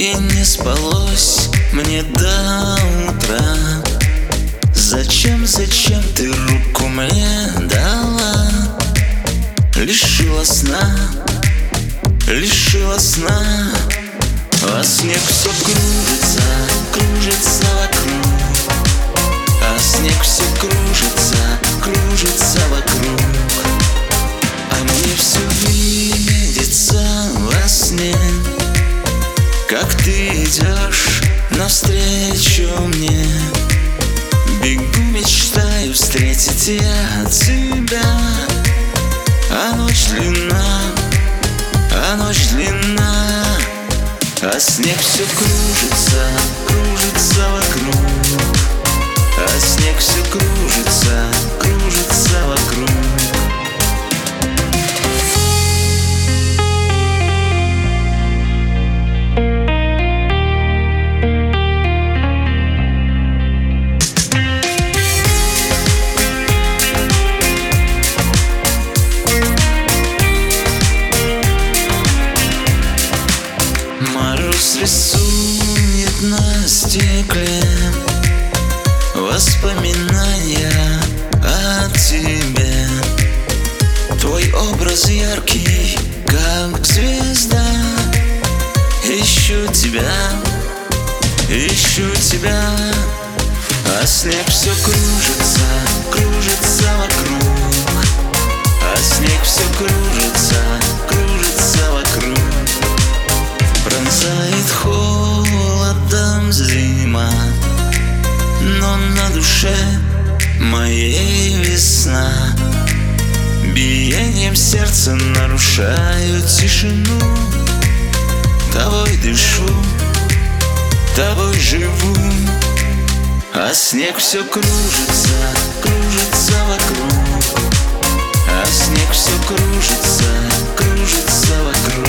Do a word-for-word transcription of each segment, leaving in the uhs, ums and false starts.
И не спалось мне до утра. Зачем, зачем ты руку мне дала? Лишила сна, лишила сна. А снег все кружится, кружится вокруг. А снег все кружится, кружится вокруг. А мне все видится во сне, как ты идешь навстречу мне. Бегу, мечтаю встретить я тебя. А ночь длинна, а ночь длинна. А снег все кружится, кружится вокруг. А снег все кружится, кружится вокруг. Мороз рисует на стекле воспоминания о тебе. Твой образ яркий, как звезда. Ищу тебя, ищу тебя. А снег все кружится, кружится вокруг. А снег все кружится, кружится вокруг. Пронзает холодом зима, но на душе моей весна. Биением сердца нарушаю тишину. Тобой дышу, тобой живу. А снег все кружится, кружится вокруг. А снег все кружится, кружится вокруг.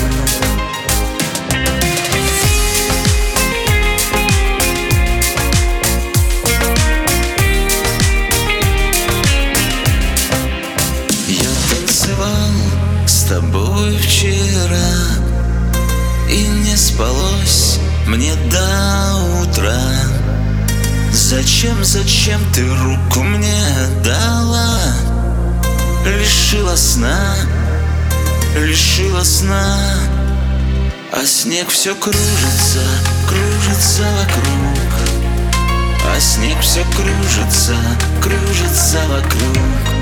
С тобой вчера, и не спалось мне до утра. Зачем, зачем ты руку мне дала? Лишила сна, лишила сна. А снег все кружится, кружится вокруг. А снег все кружится, кружится вокруг.